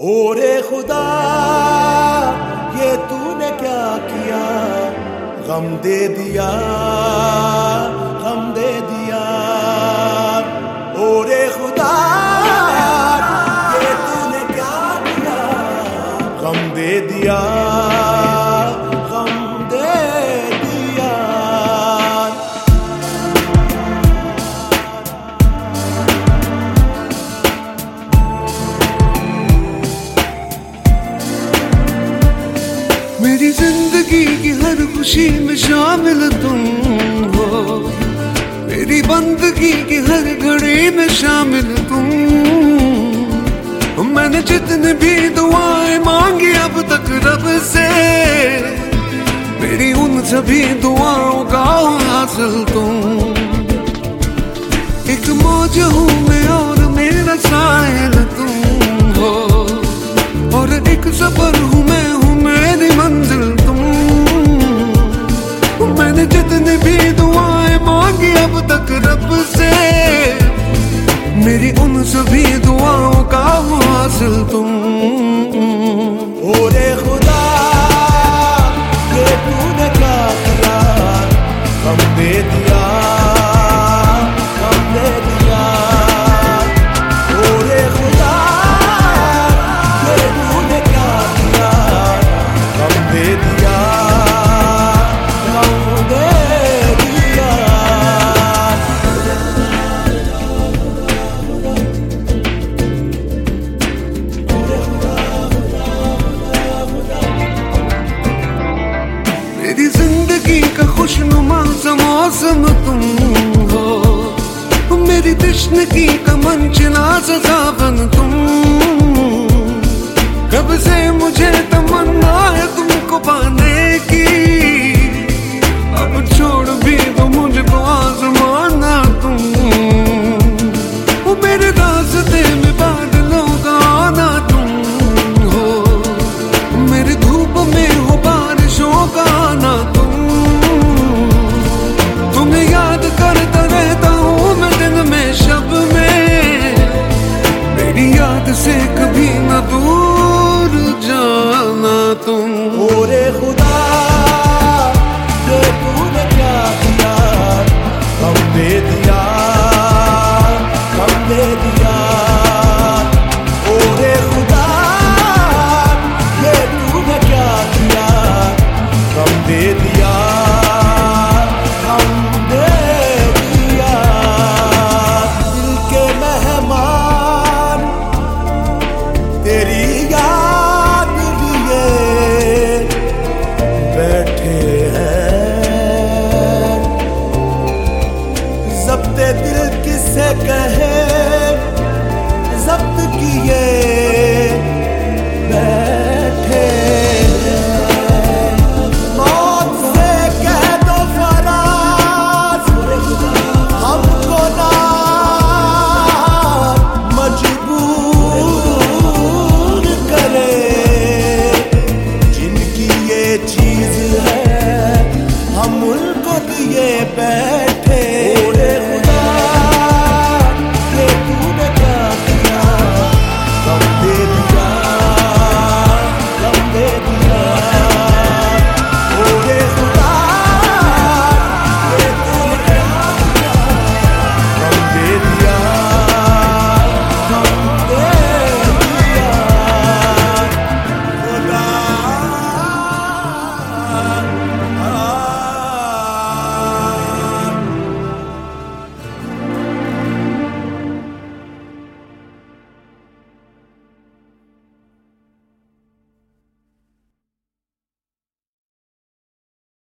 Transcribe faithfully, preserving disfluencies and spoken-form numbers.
ओरे खुदा ये तूने क्या किया, गम दे दिया, गम दे दिया। ओरे खुदा ये तूने क्या किया, गम दे दिया, गम दे दिया। मेरी जिंदगी की हर खुशी में शामिल तुम हो, मेरी बंदगी की हर घड़ी में शामिल तुम। मैंने जितने भी दुआएं मांगी अब तक रब से, मेरी उन सभी दुआओं का हासिल तुम। एक मौज हूँ मैं और मेरा साहिल तुम हो, और एक सफर हूँ मैं हूँ मेरी मंजिल तुम। मैंने जितनी भी दुआएं मांगी अब तक रब से, मेरी उन सभी दुआओं का हासिल तुम। ओरे खुदा ये तूने क्या किया, गम दे दिया, गम दे दिया। ओरे खुदा ये तूने क्या किया, गम दे दिया, गम दे दिया। मेरी जिंदगी का खुशनुमा सा मौसम तुम हो, मेरी तश्नगी का मंचला सा सावन तुम। कब से मुझे तमन्ना है तुमको पाने की, अब छोड़ भी दो मुझको आजमाना तुम। वो मेरे रास्ते में बादलों का आना तुम हो, मेरी धूप में हो बारिशों का आना तुम। तुम्हें याद करता रहता हूँ मैं दिन में शब में, मेरी याद से कभी न दूर जाना तुम।